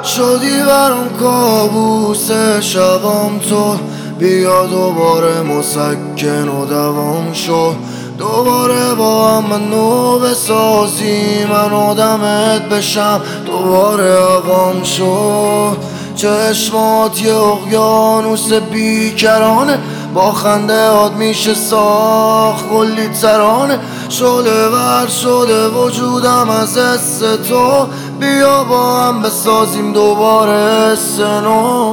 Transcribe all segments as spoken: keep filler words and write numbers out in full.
شدی برام کابوس شبام تو، بیا دوباره مسکن و دوام شو، دوباره با هم منو بسازی، من آدمت بشم دوباره عوام شو. چشمات یه اقیانوس بیکرانه، با خنده هات میشه ساخت کلی ترانه، شعله ور شده وجودم از حس تو، بیا با هم بسازیم دوباره سنو.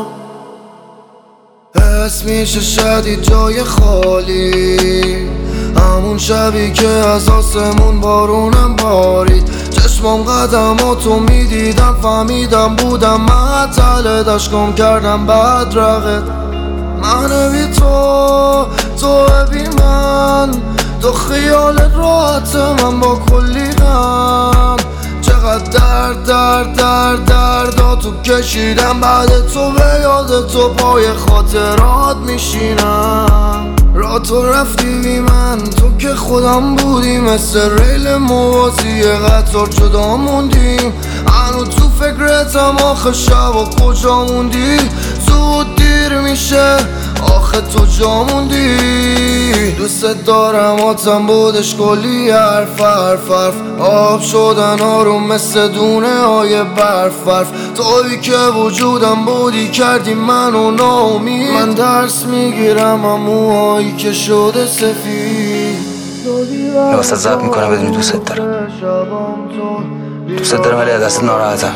حس میشه شدید جای خالی، همون شبی که از آسمون بارونم بارید، چشمام قدماتو میدیدم فهمیدم بودم معطل، دشکم کردم بدرقت. من بی تو، تو بی من، تو خیال راحت من با کلی غم، چقدر درد درد درد درد تو کشیدم، بعد تو به یاد تو پای خاطرات میشینم. را تو رفتی بی من، تو که خودم بودی، مثل ریل موازی قطار جدا موندیم، هنو تو فکرتم آخه شب و کجا موندی، زود دیر میشه آخه تو جا موندی. دوست دارم آتم بودش کلی حرف حرف حرف، آب شدن آروم مثل دونه های برف برف، توی که وجودم بودی کردی منو ناامید. من درس میگیرم موهایی که شده سفید، لباست ضبط میکنم بدونی دوست دارم، دوست دارم ولی از دست ناراحتم.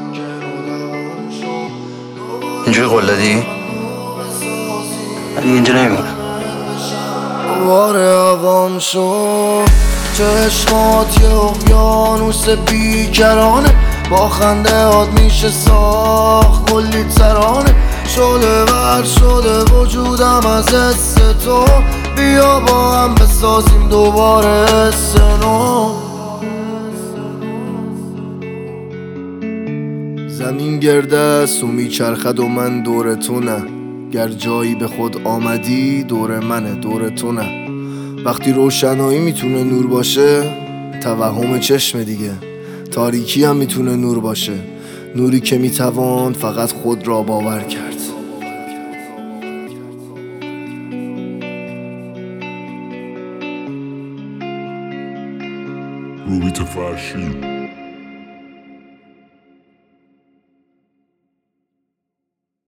اینجوری قول دادی؟ ولی اینجا نمیمونم. دوباره عوام شو، چشمات یه اقیانوس بیکرانه، با خنده هات میشه ساخت کلی ترانه، شعله ور شده وجودم از حس تو، بیا با هم بسازیم دوباره سنو. زمین گرده است و میچرخد و من دور تو نه، گر جایی به خود آمدی دور منه دور تو نه. وقتی روشنایی میتونه نور باشه، توهم چشم دیگه، تاریکی هم میتونه نور باشه، نوری که میتوان فقط خود را باور کرد. روبیت فرشی